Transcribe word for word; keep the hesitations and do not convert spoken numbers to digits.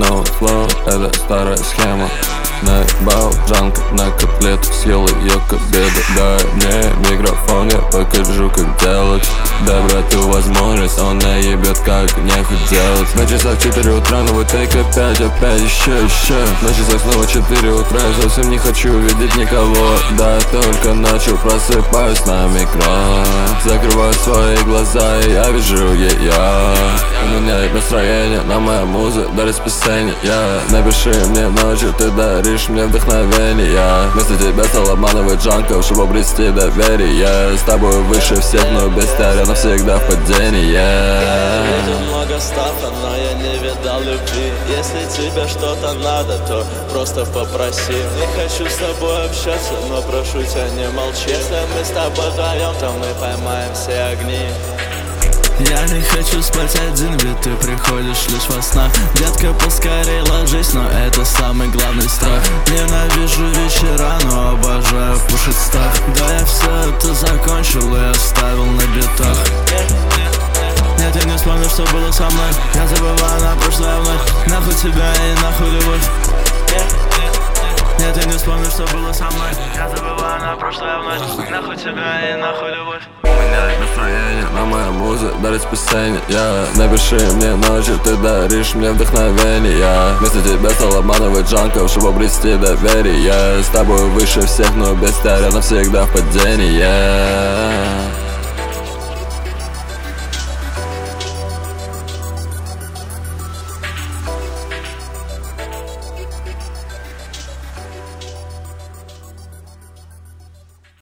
новый флоу, это старая схема. Наебал джанка на котлету, съел ее к обеду. Дай мне микрофон, я покажу, как делать. Дай брату возможность, он наебет, как нехуй делать. На часах четыре утра, новый тейк опять, опять, еще, еще. На часах снова четыре утра, я совсем не хочу видеть никого. Да, только ночью просыпаюсь на микро. Закрываю свои глаза, и я вижу ее. У меня есть настроение, на моя муза дарит спасение. Я напиши мне ночью, ты даришь мне вдохновение. Вместо тебя стал обманывать джанков, чтобы обрести доверие. С тобой выше всех, но без тебя навсегда в падении. Видел много стафа, но я не видал любви. Если тебе что-то надо, то просто попроси. Не хочу с тобой общаться, но прошу тебя, не молчи. Если мы с тобой вдвоем, то мы поймаем все огни. Я не хочу спать один, ведь ты приходишь лишь во снах. Детка, поскорей ложись, но это самый главный страх. Ненавижу вечера, но обожаю пушить став. Да, я все это закончил и оставил на битах. Нет, я не вспомню, что было со мной. Я забываю на прошлое вновь. Нахуй тебя и нахуй любовь. Нет, я не вспомню, что было со мной. Я забываю на прошлое вновь. Нахуй тебя и нахуй любовь. У меня есть настроение, но моя муза дарит спасение. Я напиши мне ночью, ты даришь мне вдохновение. Вместо тебя стал обманывать джанков, чтобы обрести доверие. С тобой выше всех, но без тебя навсегда в падении.